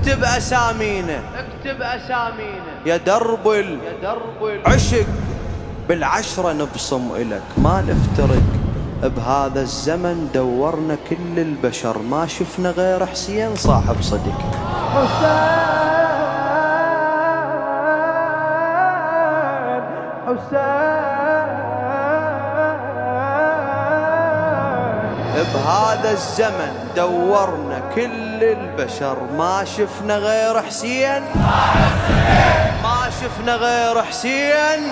اكتب أسامينا، اكتب أسامينا يا درب العشق، بالعشرة نبصم إلك ما نفترق. بهذا الزمن دورنا كل البشر ما شفنا غير حسين صاحب صدق. بهذا الزمن دورنا كل البشر ما شفنا غير حسين، ما شفنا غير حسين.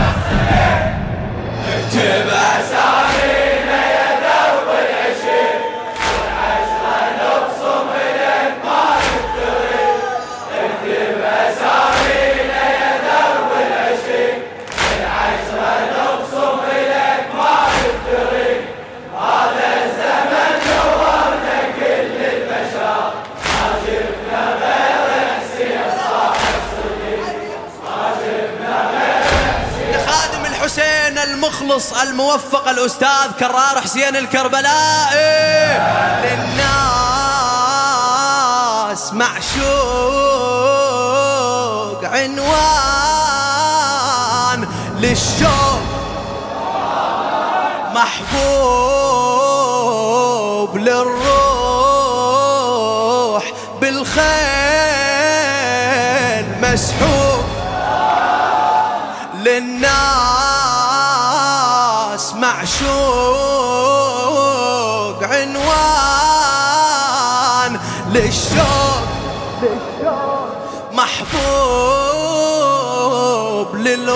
اكتب أسامينا يا درب العشق، والعشرة نبصم إليك ما نفترق. اكتب أسامينا يا درب العشق، والعشرة نبصم إليك ما نفترق. هذا الزمن دورنا كل البشر ما شفنا غير حسين صاحب صدق، ما شفنا غير حسين. لخادم الحسين المخلص الموفق الأستاذ كرار حسين الكربلائي، للناس معشوق عنوان، للشوق محبوب، للروح بالخيل مسحوب، للناس معشوق عنوان، للشوق محبوب،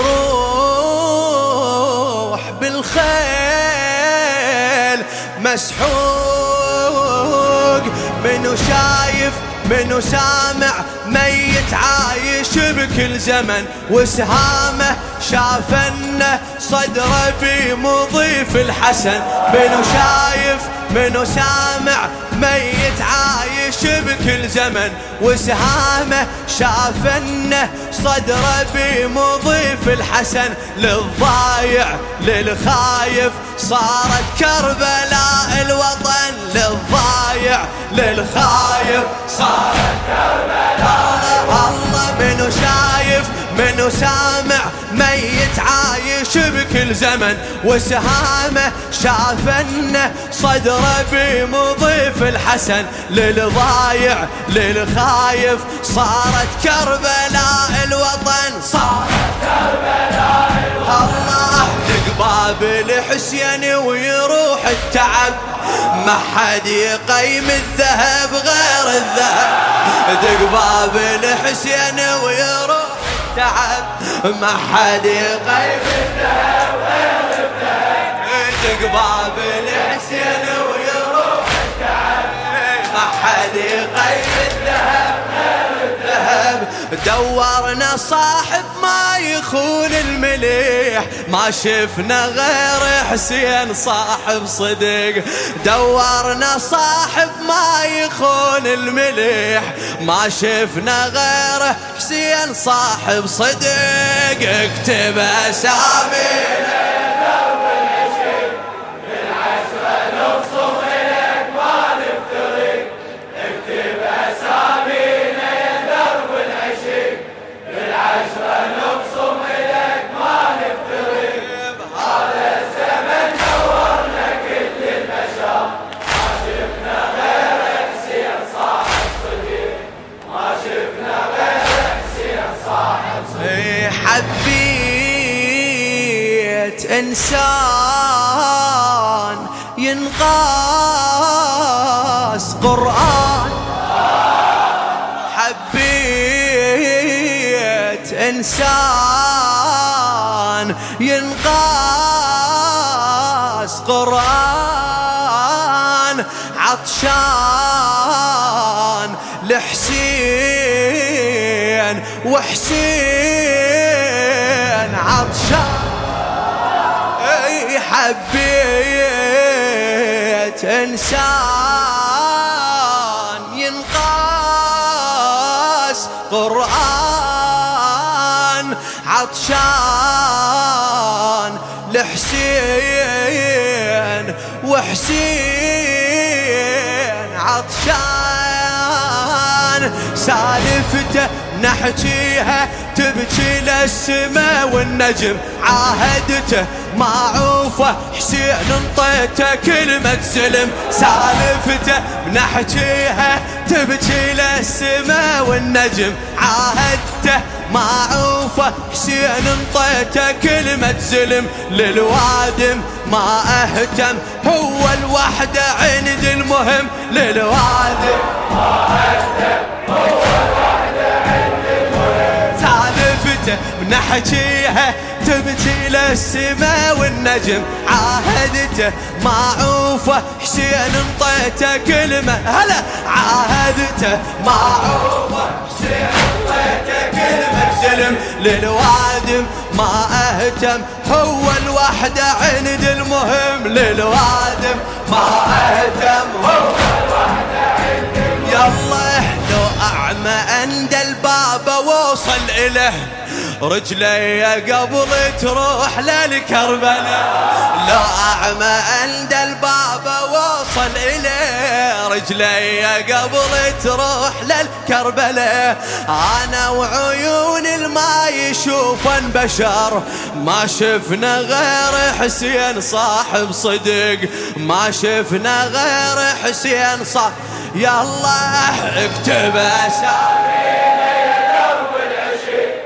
للروح بالخيل مسحوق. منو شايف منو سامع ميت عايش بكل زمن، وسهامه شافنه صدره في مضيف الحسن. منو شايف منو سامع ميت عايش بكل زمن، وسهامه شافنه صدره بمضيف الحسن. للضايع للخايف صارت كربلاء الوطن، للضايع للخايف صارت كربلاء. الله منو شايف منو سامع ميت عايش بكل زمن، وسهامه شافنه صدره بمضيف الحسن. للضايع للخايف صارت كربلاء الوطن، صارت كربلاء الوطن. الله باب الحسين ويروح التعب، ما حد يقيم الذهب غير الذهب. دق باب الحسين ويروح التعب، ما حد يقيم الذهب غير الذهب. دق باب الحسين ويروح التعب، ما حد يقيم الذهب غير الذهب. دورنا صاحب ما يخون المليح، ما شفنا غير حسين صاحب صدق. دورنا صاحب ما يخون المليح، ما شفنا غير حسين صاحب صدق. اكتب أسامينا يا درب العشق، بالعشرة نبصم إليك ما نفترق. اكتب أسامينا يا درب العشق، بالعشرة نبصم إليك ما نفترق. هذا الزمن دورنا كل البشر، ما شفنا غير حسين صاحب صدق، ما شفنا غير حسين صاحب صدق. حبيت إنسان ينقاس قرآن، حبيت إنسان ينقاس قرآن، عطشان لحسين وحسين عطشان. حبيت إنسان ينقاس قرآن، عطشان لحسين وحسين عطشان. سالفته نحكيها تبكي للسما والنجم عاهدته معوفه حسين انطيته كلمة سلم سالفته نحكيها تبكي للسما والنجم عاهدته معوفه حسين انطيته كلمة سلم للوادم ما اهتم هو الوحدة عند المهم للوادم ما اهتم هو الوحدة عند المهم سالفته بنحكيها تبكي للسما والنجم عاهدته معوفه حسين انطيته كلمة هلا عاهدته معوفه حسين انطيته كلمة سلم للوادم ما اهتم هو الوحدة عند المهم للوادم ما اهتم هو الوحدة عند المهم يلا لو اعمى عند الباب ووصل اله رجلي قبل تروح للكربلاء لو أعمى عند الباب وصل إليه رجلي قبل تروح للكربلاء أنا وعيون الما يشوفن بشر ما شفنا غير حسين صاحب صدق ما شفنا غير حسين صاحب يلا اكتب أسامينا يا درب العشق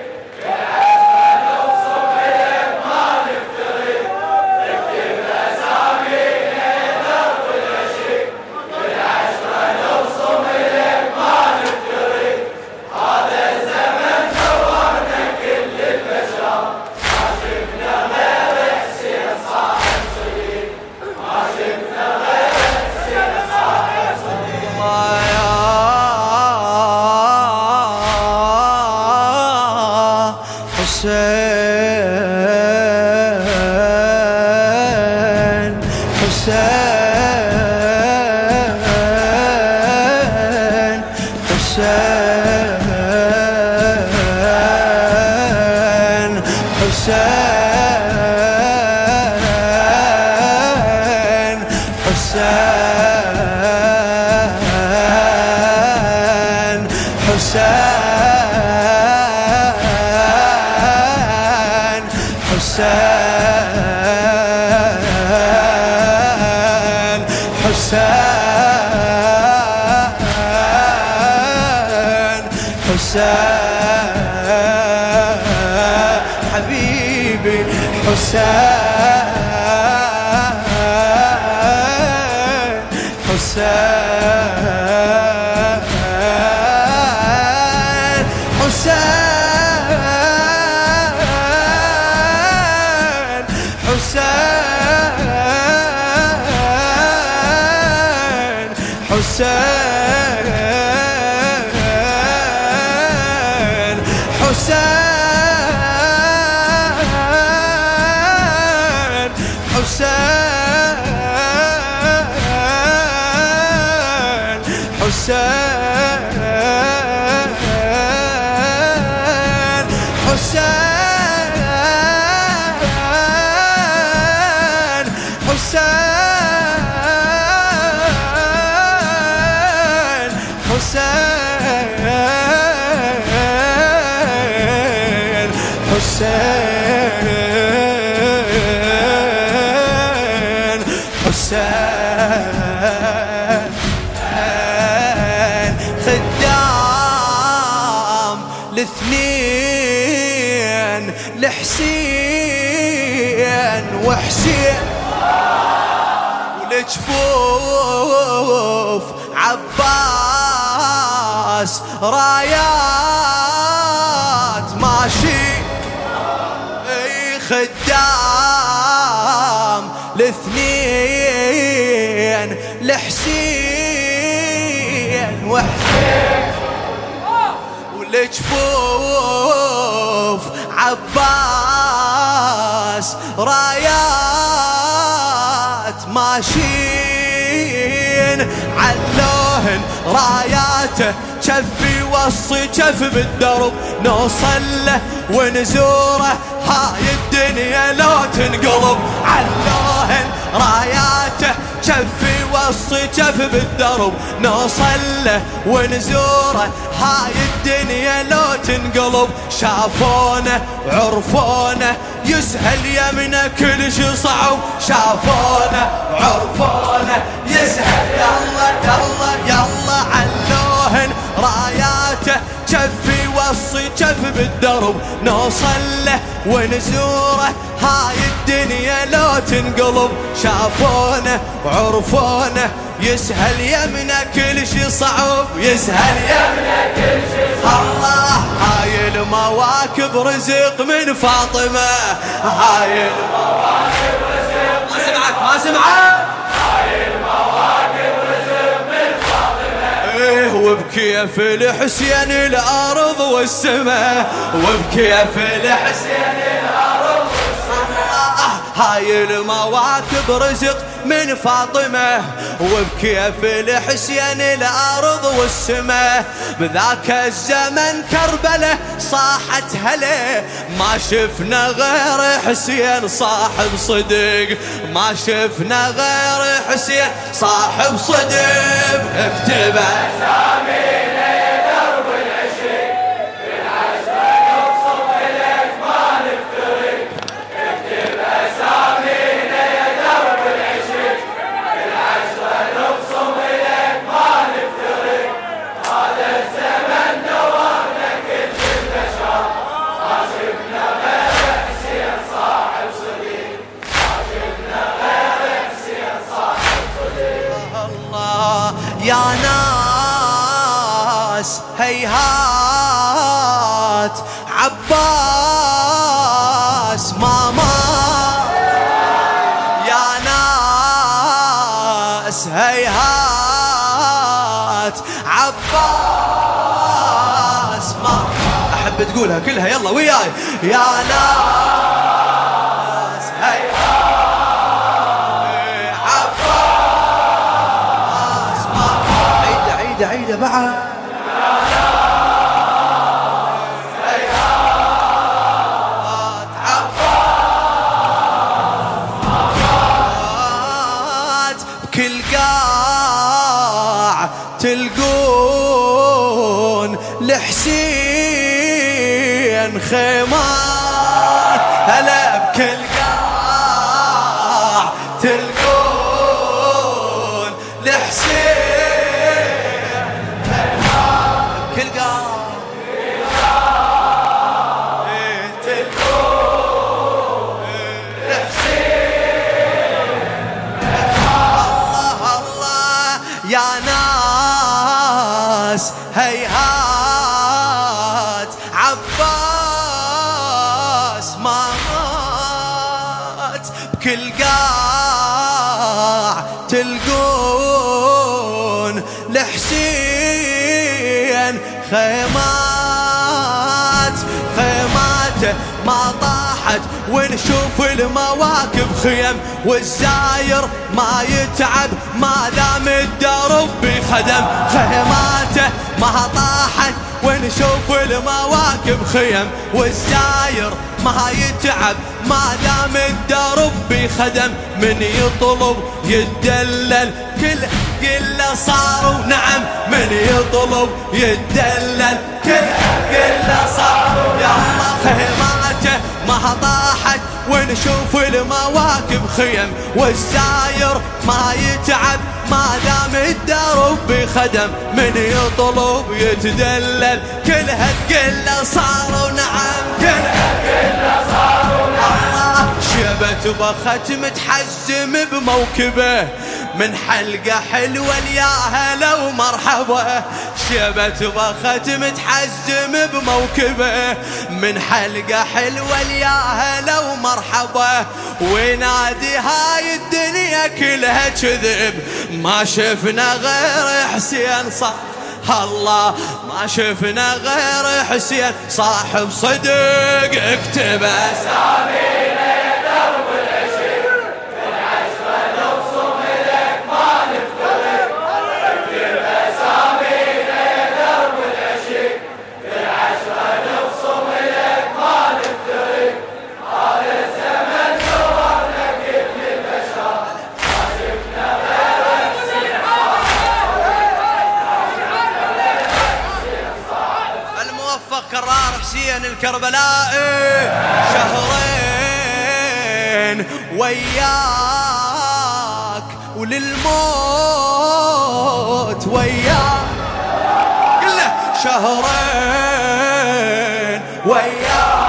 حبيبي حسين حسين حسين حسين حسين حسين حسين خدام الاثنين لحسين وحسين ولجفوف عباس رايات ماشي خدام الاثنين لحسين وحسين ولجفوف عباس رايات ماشين علوهن راياته كفي وصي كف بالدرب نوصل له ونزوره هاي الدنيا لو تنقلب علوهن راياته كفي وسط كف بالدرب نوصل له ونزوره هاي الدنيا لو تنقلب شافونا وعرفونا يسهل يمنا كل شي صعب شافونا وعرفونا يسهل يلا يلا يلا علوهن راياته كفي وصي كف بالدرب نوصل له ونزوره هاي الدنيا لو تنقلب شافونا وعرفونا يسهل يمنا كل شي صعب يسهل يمنا كل شي صعب الله هاي المواكب رزق من فاطمة هاي المواكب رزق ما سمعك ما سمعك هاي المواكب رزق من فاطمة ايه وبكيف الحسين الأرض والسماء وبكيف الحسين الأرض والسماء هاي المواكب رزق من فاطمة وبكيف الحسين الأرض والسماء بذاك الزمن كربلة صاحت هلا ما شفنا غير حسين صاحب صدق ما شفنا غير حسين صاحب صدق اكتب أسامينا يا درب العشق بالعشرة نبصم إليك ما نفترق اكتب أسامينا يا درب العشق بالعشرة نبصم إليك ما نفترق هذا الزمن دورنا كل البشر ما شفنا غير حسين صاحب صدق ما شفنا غير حسين صاحب صدق الله يا ناس هيهات عباس ما مات يا ناس هيهات عباس ما أحب تقولها كلها يلا وياي يا ناس هيهات عباس ما عيدة عيدة بعد كل قاع تلقون لحسين خيمات هلا بكل قاع تلقون لحسين خيمات بكل قاع تلقون لحسين يا ناس هيهات عباس ما مات بكل قاع تلقون لحسين خيمات خيماته ما طاحت ونشوف المواكب خيم والزاير ما يتعب ما دام الدرب بخدم خيماته ما طاحت ونشوف المواكب خيم والزاير ما يتعب ما دام الدرب بخدم من يطلب يتدلل كل صاروا نعم من يطلب يتدلل كل صاروا يا الله خيماته ما طاحت ونشوف المواكب خيم والزاير ما يتعب ما دام الدرب بخدم من يطلب يتدلل كلها تقل صاروا نعم كلها صاروا نعم شبت بخت متحزم بموكبه من حلقة حلوة يا هلا ومرحبا شبت بخت متحزم بموكبه من حلقة حلوة يا هلا ومرحبا ونادي هاي الدنيا كلها كذب ما شفنا غير حسين صح الله ما شفنا غير حسين صاحب صدق اكتب أسامينا يا درب العشق بالعشرة نبصم إليك ما نفترق اكتب أسامينا يا درب العشق بالعشرة نبصم إليك ما نفترق هذا الزمن دورنا كل البشر ما شفنا غير كربلاء شهرين وياك وللموت وياك قله شهرين وياك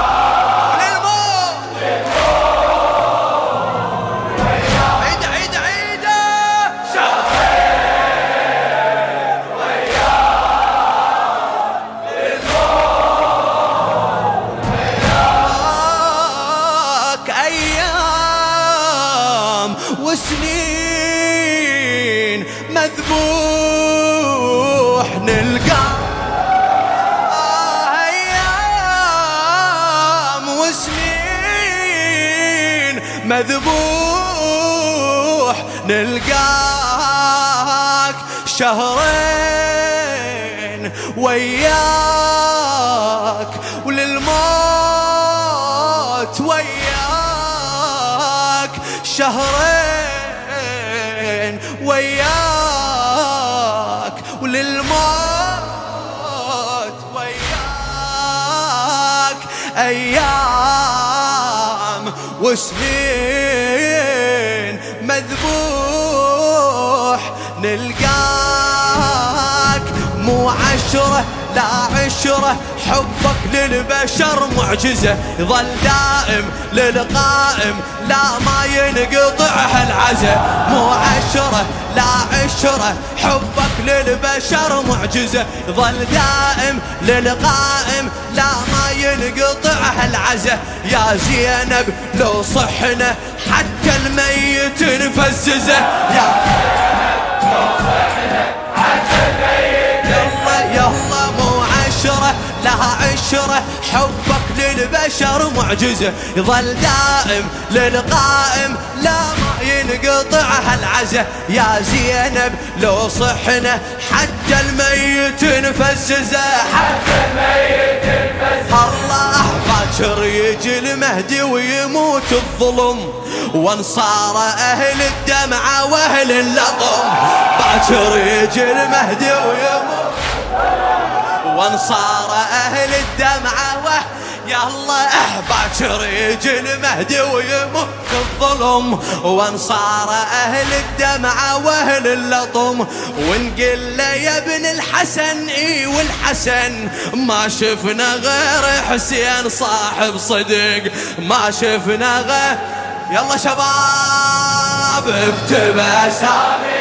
وسنين مذبوح نلقى أيام وسنين مذبوح نلقاك شهرين وياك وللموت وياك شهرين وياك وللموت وياك أيام وسنين مذبوح نلقاك مو عشرة لا عشرة حبك للبشر معجزة يظل دائم للقائم لا ما ينقطع هالعزة مو عشرة لا عشرة حبك للبشر معجزة يظل دائم للقائم لا ما ينقطع هالعزة يا زينب لو صحنا حتى الميت نفززه يا زينب لو صحنا حتى الميت يلا مو عشرة لها عشرة حبك للبشر معجزة يظل دائم للقائم لا ما ينقطع هالعزة يا زينب لو صحنا حتى الميت نفززه حتى الميت نفززه الله باكر يجي المهدي ويموت الظلم وانصار أهل الدمعة وأهل اللطم باكر يجي المهدي ويموت وانصار أهل الدمعة يا الله باكر يجي المهدي ويموت الظلم وانصار أهل الدمعة وأهل اللطم ونقل له يا ابن الحسن اي والحسن ما شفنا غير حسين صاحب صدق ما شفنا غير يلا شباب اكتب اسامي